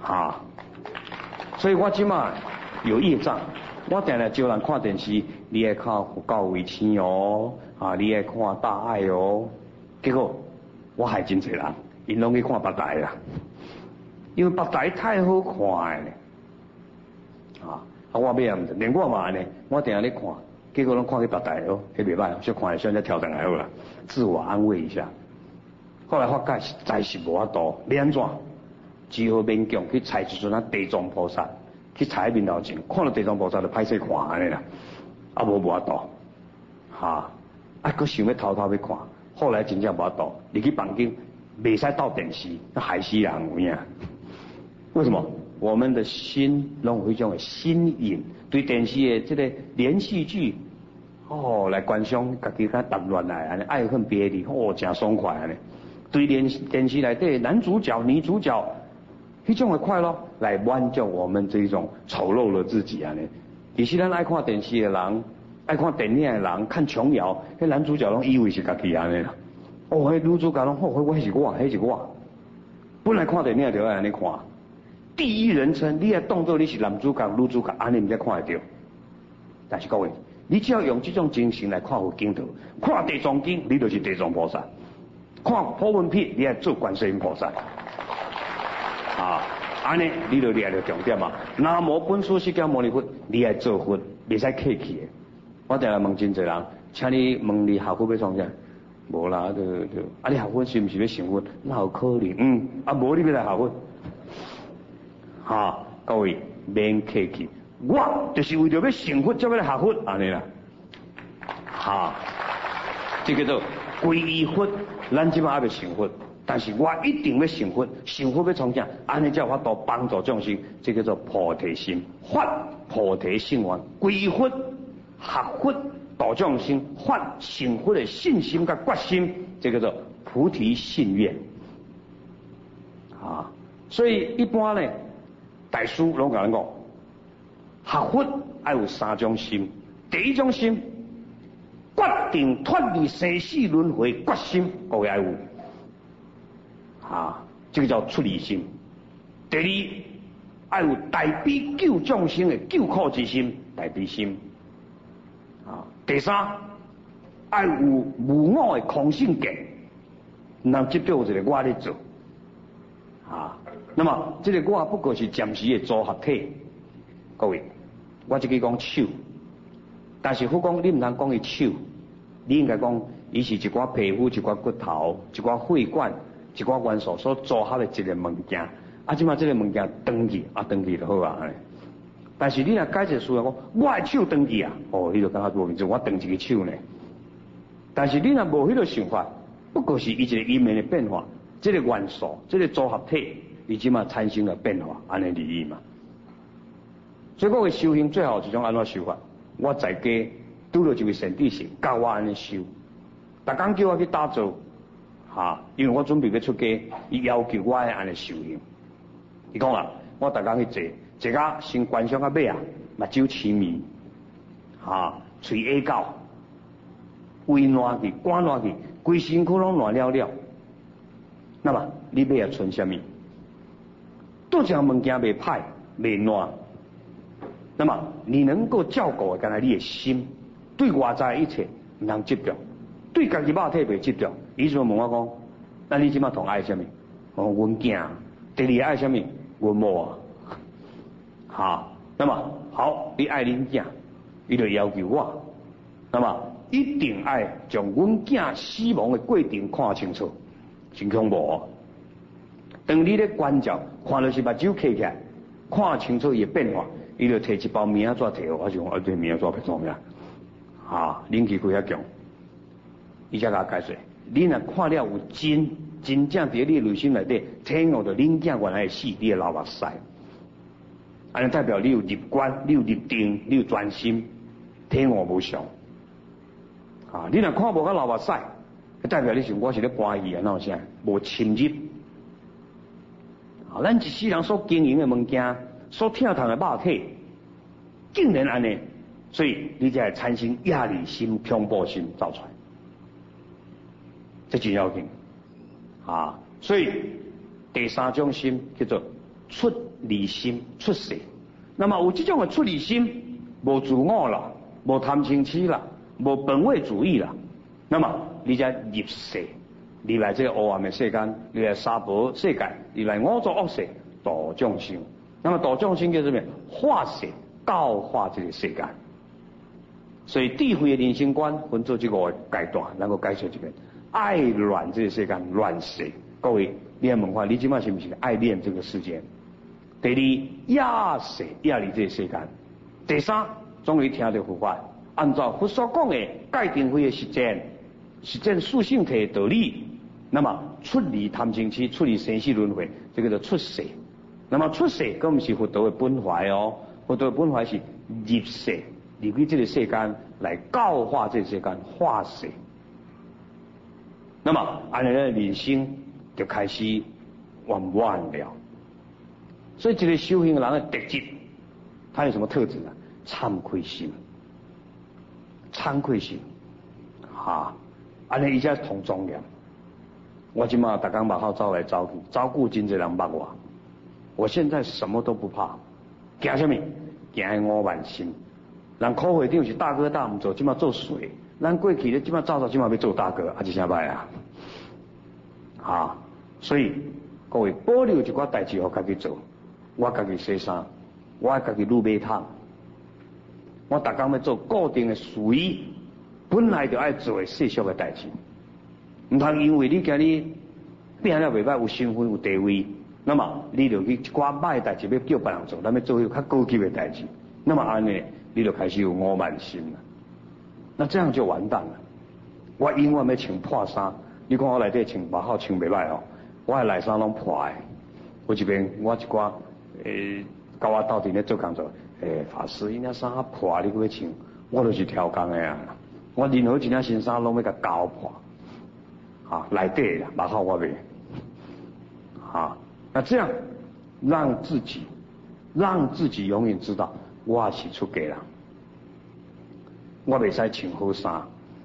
啊，所以我即马有业障，我定定招人看电视，你爱看佛教卫星哦，啊，你爱看大爱哦，结果我害真侪人，因拢去看别台啦，因为别台太好看咧，啊，我尾啊，连我嘛安尼，我定定咧看，结果拢看去别台哦，迄袂歹，小看一下再调整来好啦，自我安慰一下。后来发觉实在是无法度，要安怎？只好勉强去采一尊啊地藏菩萨，去采面头前，看到地藏菩萨就歹势看安尼啦，啊无法度，哈，啊佫想要偷偷要看，后来真正无法度，入去房间袂使斗电视，那害死人有影。为什么？我们的心拢有迄种的心瘾，对电视的这个连续剧，哦来观赏，家己甲谈乱来安尼，爱恨别离，哦真爽快安尼。对电视内底男主角、女主角，迄种的快乐来满足我们这种丑陋的自己安尼。其实咱爱看电视的人，爱看电影的人，看琼瑶，迄男主角拢以为是家己安尼啦。哦，迄女主角拢，哦，迄是我，迄是我。本来看电影就要安尼看，第一人称，你也当作你是男主角、女主角，安尼毋才看得到。但是各位，你只要用这种精神来看佛经图，看地藏经，你就是地藏菩萨。看普门品，你要做观世音菩萨，啊，安尼你就抓到重点嘛。南无本师释迦牟尼佛，你要做佛，袂使客气的。我定来问真侪人，请你问你学佛要创啥？无啦，啊，你学佛是毋是要成佛？那有可能，啊，无你要来学佛，哈，各位免客气，我就是为着要成佛才要来学佛，安尼啦，哈，这叫做皈依佛。咱即马还未成佛，但是我一定要成佛，成佛要创啥？安尼才有法度帮助众生，这叫做菩提心，发菩提心愿，皈依佛、学佛、度众生，发成佛的信心甲决心，这叫做菩提信愿。啊，所以一般呢，大师拢甲咱讲，学佛要有三种心，第一种心。决定脱离生死轮回决心，各位要有，啊，这个叫出离心。第二，要有大悲救众生的救苦之心，大悲心。啊，第三，要有无我的空性见，唔通执着一个我咧做。啊，那么这个我不过是暂时的组合体。各位，我这个讲手。但是佛讲你唔通讲伊手，你应该讲伊是一寡皮肤、一寡骨头、一寡血管、一寡元素所组合的一个物件。啊，即马这个物件登去啊，登去就好啊。但是你若解释出来讲，我的手登去啊，哦，你就感觉无明白，我登一个手呢。但是你若无迄个想法，不过是伊一个因缘的变化，这个元素、这个组合体，伊即马产生了变化，安尼而已嘛。所以我的修行最好一种安怎修法？我在家拄到一位善知识，教我安尼修，逐工叫我去打坐，哈，因为我准备要出家，伊要求我安尼修行。伊讲啦，我逐工去坐到先观想到尾啊，目睭痴迷，哈，嘴下搞，胃烂去，肝烂去，规身躯拢烂了了。那么你尾啊剩啥物？倒一项物件袂歹，袂烂。那么你能够照顾的，干来你的心，对外在一切唔通执着，对家己肉体袂执着。伊就问我讲，那你即马同爱什么？我讲阮囝，第二爱什么？阮某啊。好，那么好，你爱恁囝，伊就要求我，那么一定爱将阮囝死亡的过程看清楚，真恐怖哦。当你咧观照，看到是目睭开起来，看清楚伊的变化。伊就摕一包棉纸摕我，我就讲啊，这棉纸要做咩？啊，冷气开遐强，伊才甲我解释，你若看了有真正伫你内心内底体悟到恁囝原来会死，你会流目屎，安尼代表你有入观，你有入定，你有专心，体悟无上。啊，你若看无甲流目屎，代表你是我是咧欢喜啊，哪有啥无深入。啊，咱一世人所经营的物件。所跳堂的肉体，竟然安尼，所以你才会产生压力心、恐怖心造出来，这真要紧啊！所以第三种心叫做出离心出世。那么有这种的出离心，无自我啦，无贪嗔痴啦，无本位主义啦，那么你才入世，入来这个黑暗的世间，入来娑婆世界，入来五浊恶世度众生。那么度众生叫什么？化世教化这个世界。所以智慧的人生观分做这个阶段，能够解说这个爱乱这个世间乱世。各位，你问看，你今晚是不是爱恋这个世间？第二，亚世亚离这个世间。第三，终于听到佛法，按照佛所讲的界定慧的实践属性体的道理，那么出离贪嗔痴，出离生死轮回，这个叫出世。那么出世，咁不是佛道的本怀哦，佛道的本怀是入世，入去这个世间来教化这个世间，化世。那么安尼的人生就开始圆满了。所以这个修行人的特质，他有什么特质呢？惭愧心，惭愧心，安尼伊才同庄严。我今嘛大家马好走来走去，照顾真侪人捌我。我现在什么都不怕，惊什么？惊我慢心。人苦会长是大哥大唔做，今嘛做水。咱过去咧，今嘛早今嘛要做大哥，是啥歹啊？所以各位保留一寡代志互家己做。我家己洗衫，我家己撸马桶，我逐工要做固定的事宜，本来就爱做世俗的代志，唔通因为你今日变了袂歹，有身份有地位，那么你就去一寡歹的代志要叫别人做，咱要做较高级的代志，那么安尼你就开始有傲慢心了，那这样就完蛋了。我永远要穿破衫，你看我内底穿蛮好，穿袂歹哦，我的内衫拢破的，有一边我一寡。甲我斗阵咧做工作，法师，伊那衫破，你要穿，我就是挑工的啊。我任何一件新衫拢要甲搞破，内底啦，蛮好我袂，那这样让自己永远知道我是出家人，我袂使穿好衫，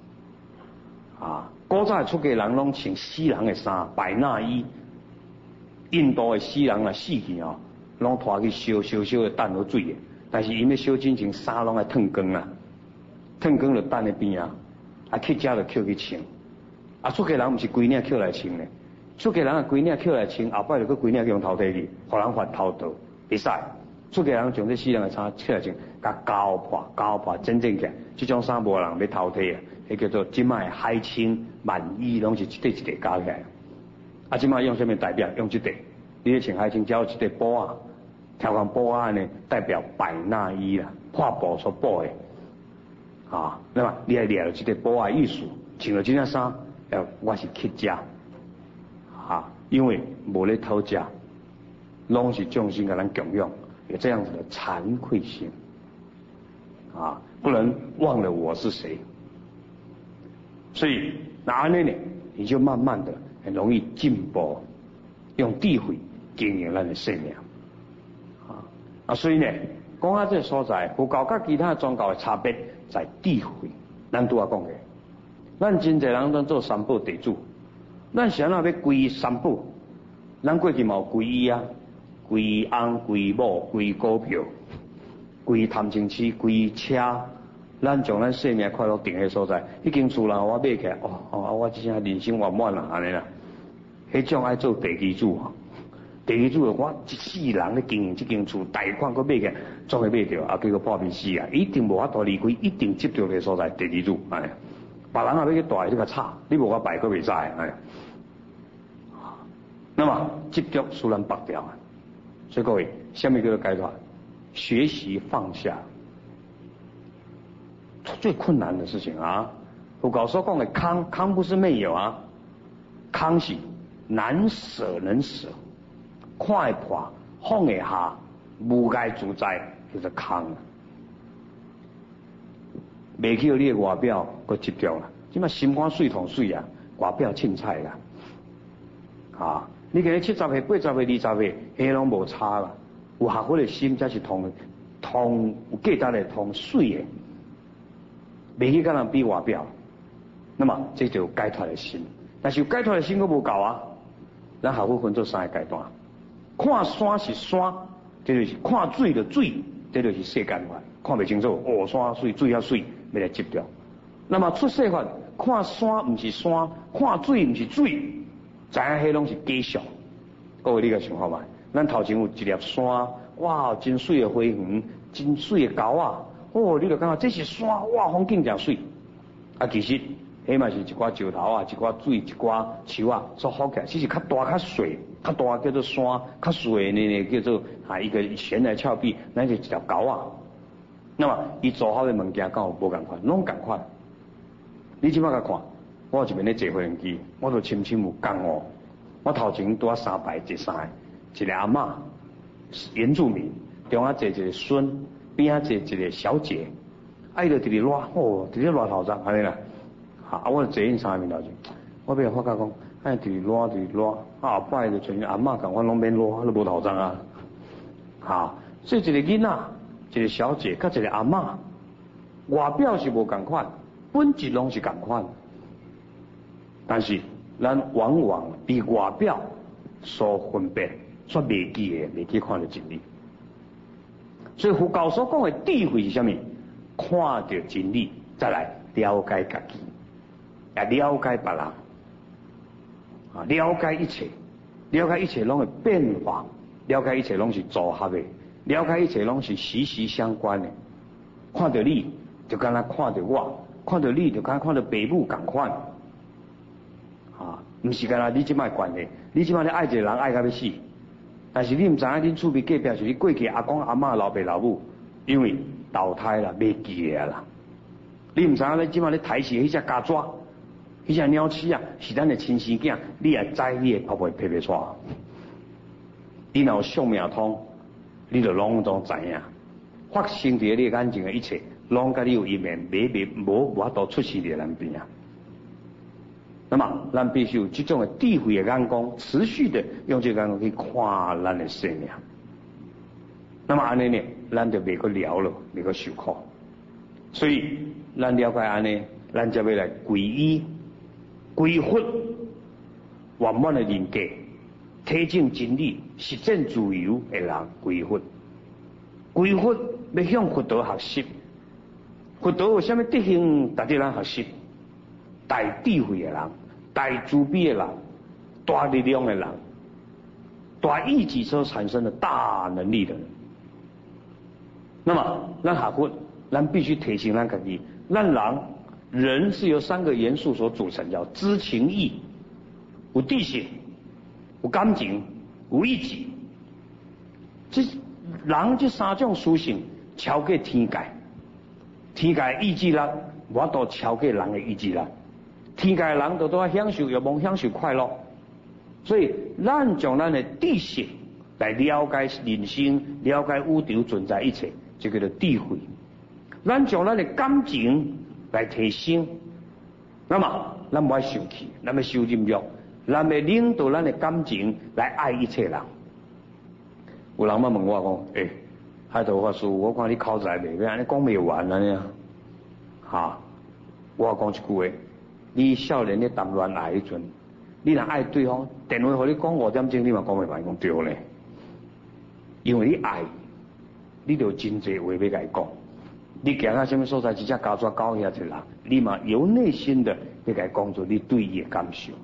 古早的出家人拢穿死人的衫，白衲衣，印度的死人啊死去哦。拢拖去烧的等好水的，但是因要烧真情衫拢爱烫光啦，烫光就等喺边去遮就捡去穿，出家人毋是规领捡来穿咧，出家人规领捡来穿，后摆就去规领用偷摕去，互人犯偷盗，会使。出家人将这死人的衫捡来穿，甲搞破，真正起来，这种衫无人要偷摕迄叫做即卖海青满衣，拢是一块一块加起来。即卖用什么代表？用这块，你咧穿海青，只有一块布啊。挑工布啊呢，代表百衲衣啦，破布所布的，那么你还了这个布啊意思，穿了这件衫，我是乞食，因为无咧偷食，拢是众生给咱供养，有这样子的惭愧心，不能忘了我是谁。所以那安尼呢，你就慢慢的很容易进步，用智慧经营咱的生命。所以呢，讲到这个所在，佛教甲其他宗教的差别在智慧。咱拄仔讲的，咱真侪人拢做三宝地主，咱想要归三宝，咱过去嘛有皈依啊，皈依翁、皈依某、皈依股票、皈依贪嗔痴、皈依车，咱将咱生命快乐定喺所在，已经厝人我买起来，我即下人生圆满啦，安尼啦，迄种爱做第二主。第二主我一世人咧经营这间厝，贷款搁买起，总会买着，结果破病死啊！一定无法度离开，一定执着个所在。第二主，别人也要去带，你个吵，你无法摆搁袂使，那么执着使人拔掉啊！所以各位，下面叫做阶段，学习放下，最困难的事情啊！佛教所讲的康不是没有啊，康是难舍能舍。看会破，放会下，无碍自在，叫做空。袂去你的外表，佮执着啦。即马心肝水同水啊，外表凊彩啦。你今日70岁、80岁、20岁，迄拢无差啦。有学佛的心，才是通有价值的、通水的，袂去甲人比外表。那么这就有解脱的心，但是有解脱的心佮无够啊。咱学佛分做3个阶段。 看山是山，这就是看水的水，这就是世间法。看不清楚，哦，山水水啊水，要来执着。那么出世法，看山不是山，看水不是水，知影迄拢是假象。各位你个想法嘛？咱头前有一粒山，哇，真水的花园，真水的沟啊，哦，你就感觉这是山，哇，风景真水。啊，其实迄嘛是一寡石头啊，一寡水，一寡树啊所好起来，只是较大较水，较大叫做山，较水呢叫做一个悬崖峭壁，那是一条沟啊。那么伊做好的物件，跟有无共款，拢共款。你即摆甲看，我这边咧坐飞机，我都深深有感哦。我头前拄啊三排坐三个，一个阿嬷原住民，中啊坐一个孙，边啊坐一个小姐，伊就伫咧热，哦，伫咧热头上安尼啦。啊，我坐因三个面头前，我俾人发觉讲，伫咧热，伫咧热，后摆就像阿嬷共我拢免热，都无头上啊。哈，所以一个囡仔。一个小姐，甲一个阿嬷，外表是无共款，本质拢是共款，但是咱往往比外表所分别所未记的，未去看到真理。所以佛教所讲的智慧是什么？看到真理，再来了解家己，也了解别人，啊，了解一切，了解一切拢会变化，了解一切拢是组合的。了解一切拢是息息相关的，看到你就敢若看到我，看到你就敢若看到爸母同款，啊，唔是敢若你即摆关系，你即摆咧爱一个人爱到要死，但是你唔知影恁厝边隔壁是你过去阿公阿嬷老爸老母，因为投胎啦，未记的啦，你唔知影你即摆咧抬起迄只家蛇，迄只鸟鼠啊，是咱的亲生囝，你也知你会拍袂出，你若有相命通。你就拢总知影，发生伫你眼前的一切，拢甲你有一面，无法度出现伫咱边啊。那么，咱必须有这种的智慧的眼光，持续的用这个眼光去看咱的生命。那么安尼呢，咱就袂个了了，袂个受苦。所以，咱了解安尼，咱才要来皈依、皈佛，圆满的人格。体证真理、实践自由的人归佛，归佛要向佛道学习。佛道有啥物德行值得咱学习？大智慧的人、大慈悲的人、大力量的人、大意志所产生的大能力的人。那么，咱学佛，咱必须提醒咱自己，咱人是由三个元素所组成，叫知情意，有地性。有感情，有意志，这人这三种属性超过天界，天界意志力无法度超过人的意志力，天界人都要享受欲望，享受快乐，所以咱将咱的知识来了解人生，了解宇宙存在一切，就叫做智慧。咱将咱的感情来提升，那么咱不要生气，咱要受忍辱。咱要领导咱的感情来爱一切人。有人问我讲，海头法师，我看你口才袂歹，安尼讲袂完安尼啊。哈，我讲一句话，你少年咧谈恋爱迄阵，你若爱对方，电话互你讲5点钟，你嘛讲袂完，讲对咧。因为你爱，你就真济话要甲伊讲。你行到什么所在，直接交抓交遐一人，你嘛由内心的要甲伊讲出你对伊的感受。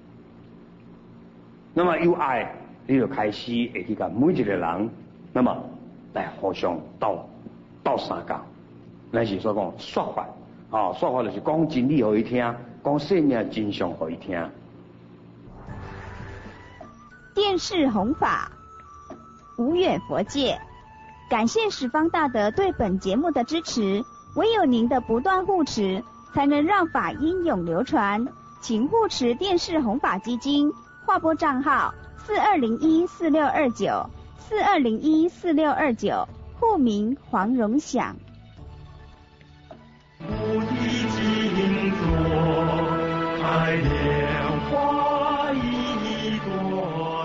那么有爱，你就开始会去甲每一个人，那么来互相斗相共。咱是所讲说法，说法就是讲真理互伊听，讲生命真相互伊听。 电视弘法，无远佛界。感谢十方大德对本节目的支持，唯有您的不断护持，才能让法音永流传。请护持电视弘法基金。划拨账号42014629，42014629，户名黄荣祥。菩提金座，开莲花一朵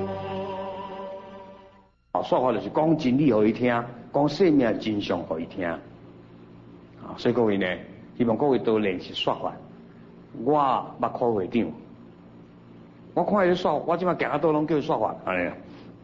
朵。 说法就是讲真理互伊听，讲生命真相互伊听。所以各位呢，希望各位多练习说法。我捌考会长。我看伊咧说，我即摆行到倒拢叫伊说法，安尼。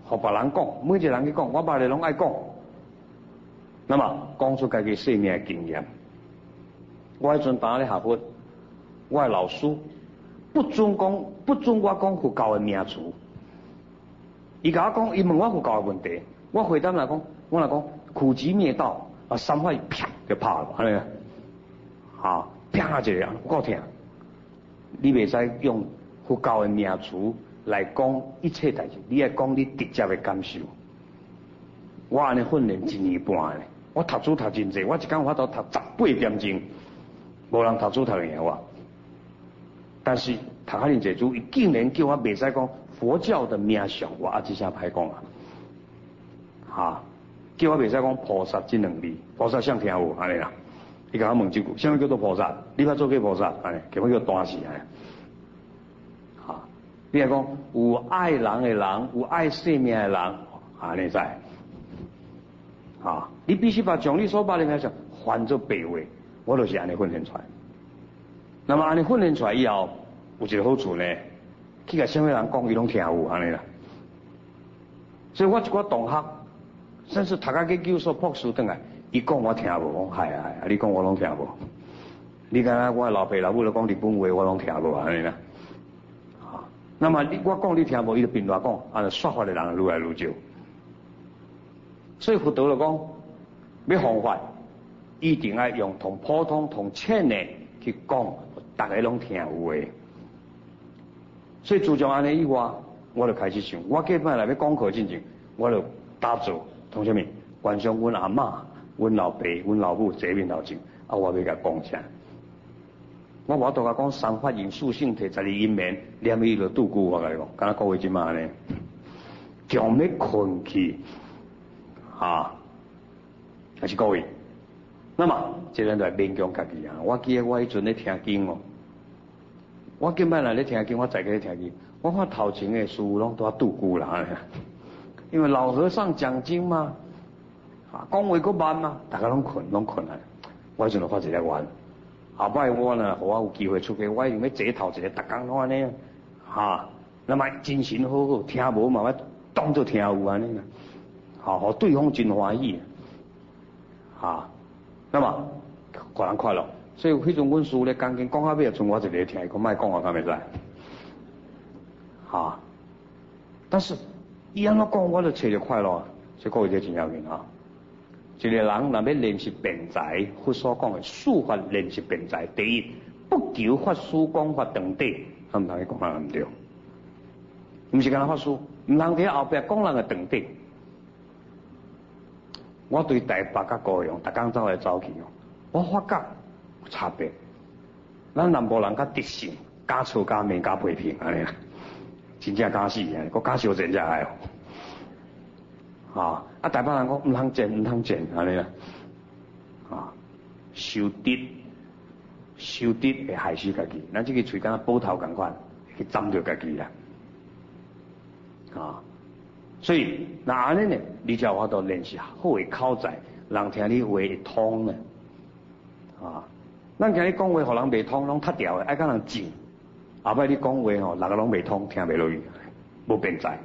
互别人讲，每一个人去讲，我捌的拢爱讲。那么讲出家己生命的经验。我迄阵当咧学佛，我的老师不准我讲佛教的名词。伊甲我讲，伊问我佛教的问题，我回答来讲，我来讲苦集灭道啊，三法啪就拍了，安尼啊，啊啪一个，我够听。你袂使用佛教的名词来讲一切代志，你要讲你直接的感受。我安尼训练1年半呢，我读书读真济，我一工有法度读18点钟，无人读书读赢我。但是读遐尼济书，伊竟然叫我袂使讲佛教的名相，我一声歹讲啊，哈，叫我袂使讲菩萨这2字，菩萨谁听有安尼啦？伊甲我问一句，什么叫做菩萨？你捌做过菩萨？安尼，叫我叫大士安尼。哈，你来讲有爱人的人，有爱生命的人，安尼在。啊，你必须把将你所捌的名相翻做白话，我就是安尼训练出来。那么安尼训练出来以后，有一个好处呢，去甲什么人讲，伊拢听有安尼啦。所以我一寡同学，甚至读到研究所博士转来，伊讲我听无，讲係，你讲我拢听无。你敢若我老爸老母咧讲日本话，我拢听无安尼啦。啊，那么我讲你听无，伊就变话讲，安尼说法的人愈来愈少。所以佛陀就讲，要方法，一定要用同普通同浅的去讲，大家拢听有的。所以自从安尼以外，我就开始想，我计摆来要讲课之前，我就打坐，同什么？观想阮阿嬷、阮老爸、阮老母坐面头前，啊，我要甲讲啥？我无度甲讲三法印四性体12因缘，念伊就拄久，我甲你讲，敢若各位即马呢，强要困去。啊，还是各位，那么这人就係勉強家己啊！我記得我迄陣咧聽經哦，我今擺來咧聽經，我在個咧聽經，我看頭前嘅師傅攏都要拄久啦，因為老和尚講經嘛，啊講話佫慢嘛，大家攏困啊！我迄陣就發一個願，後擺我呢，互我有機會出去，我一定要坐頭一個，逐工攏安尼啊，那麼精神好好，聽無嘛，我當作聽有安尼。好，对方真欢喜，啊，那么个人快乐。所以迄阵阮师咧讲经讲到尾，剩我一个听，伊讲莫讲我敢袂使，啊，但是伊安怎讲，我就找着快乐，所以各位这真要紧啊。一个人若要练习辩才，佛所讲的术法练习辩才，第一不求法师讲法长短，他唔通去讲人唔对，唔是干那法师，唔通伫后壁讲人嘅长短。我对台北甲高雄，逐工走来走去哦，我发觉差别。咱南部人较直性，加粗加面加批评安尼啦，真正加死啊，佫加小真正爱哦。啊，台北人讲唔通贱，唔通贱安尼啦，啊，修德会害死家己，咱即个喙敢若宝头共款，去斩着家己啦，啊。所以，那安尼呢？你才有法度练习好的口才，人听你话会通呢。啊，咱今日讲话，互人袂通，拢塌掉的，爱甲人静。后摆你讲话吼，人个拢袂通，听袂落去，无辩才。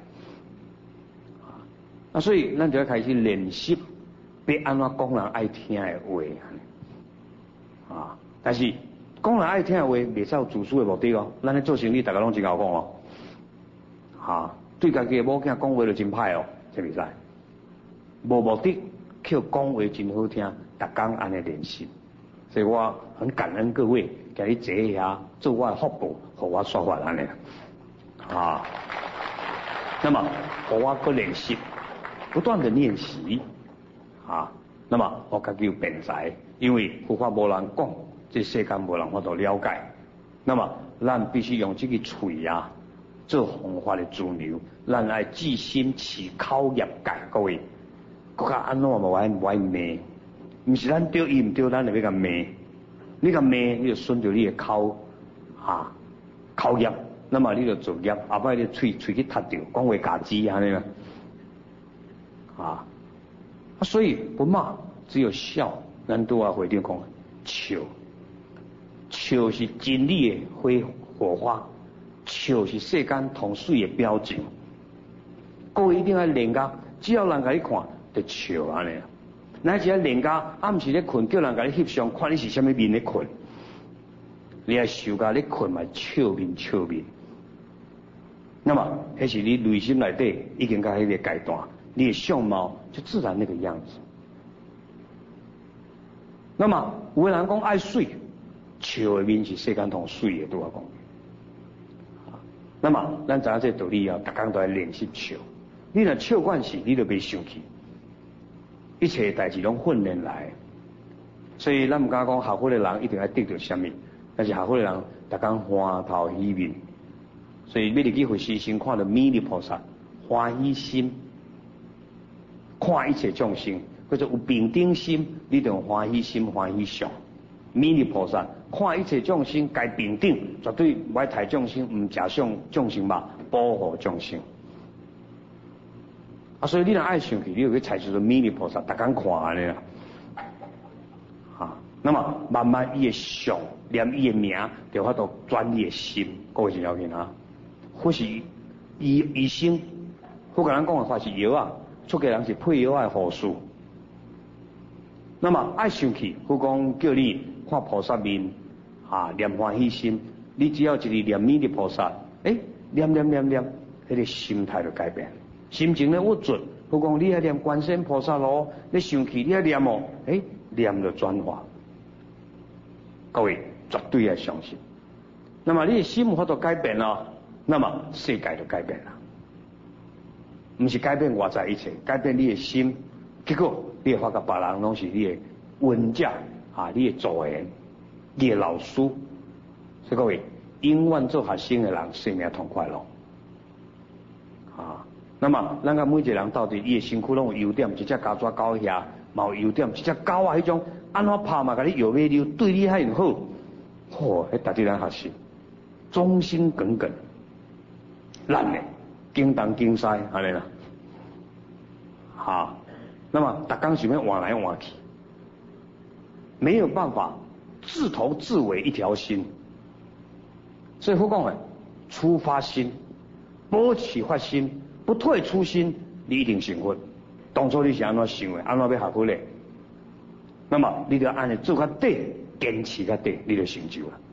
啊，所以咱就要开始练习，要安怎讲人爱听的话。啊，但是讲人爱听的话，袂使有自私的目的哦。咱咧做生意，大家拢真好讲哦。啊。对家己的某囝讲话就真歹哦，这袂使。无目的，叫讲话真好听，逐工安尼练习。所以我很感恩各位，今日坐遐做我的福报，互我说法安尼。啊，那么互我去练习，不断的练习。啊，那么我家己有辩才，因为佛法无人讲，这世间无人法度了解。那么咱必须用这个嘴啊。做方法的主流，咱爱自心持口业界，各位，国家安怎嘛无爱骂，毋是咱对伊毋对，咱就要甲骂。你甲骂，你就顺着你的口口业，那么你就做业，后摆你喙去踢着，讲话假知安尼啦，所以不骂，只有笑。咱拄啊会长讲，笑是真理的火花。笑是世间同水的表情， 各位一定要练家，只要人家你看，就笑安尼。乃只要练家，暗时咧困，叫人家你翕相，看你是虾米面咧困，你要受家咧困嘛，笑面。那么，迄是你内心内底已经到迄个阶段，你的相貌就自然那个样子。那么，有个人讲爱水，笑的面是世间上水的，对我讲。那么，咱知影这道理啊，逐工都要练习笑。你若笑惯势，你就袂生气。一切代志拢训练来，所以咱唔敢讲学佛的人一定要得到什么，但是学佛的人逐工欢头喜面，所以要入去佛寺先看到弥勒菩萨欢喜心，看一切众生，叫做有平等心，你就欢喜心欢喜相。弥勒菩萨看一切众生该平等，绝对唔爱害众生，唔食伤众生肉，保护众生。啊，所以你若爱生气，你就去采取做弥勒菩萨，逐工看安尼啦。啊，那么慢慢伊的相念伊的名，就法度转伊的心，各位是了解啊？或是医生，佛甲咱讲的话是药啊，出家人是配药的护士。那么爱生气，佛讲叫你看菩萨面啊，念欢喜心，你只要一日念弥勒菩萨，念，迄个心态就改变。心情咧郁准，佛讲你要念观世音菩萨咯，你生气你要念哦，念就转化。各位绝对要相信。那么你的心有法度改变了，那么世界就改变了。不是改变外在一切，改变你的心。结果你会发觉别人拢是你的恩者啊，你的助缘，你的老师。所以各位，永远做学生的人，生命痛快乐。啊，那么咱个每一个人到底伊的身躯拢有优点，一只狗抓狗遐嘛有优点，一只狗啊，迄种安怎拍嘛，甲你摇尾溜，对你遐样好，迄值得咱学习，忠心耿耿，咱呢精东精西安尼啦，好。那么逐工想要换来换去，没有办法自头自尾一条心。所以佛讲的出发心、保持发心、不退初心，你一定成佛。当初你是安怎想的，安怎要学佛的，那么你就按呢做较底，坚持较底，你就成就了。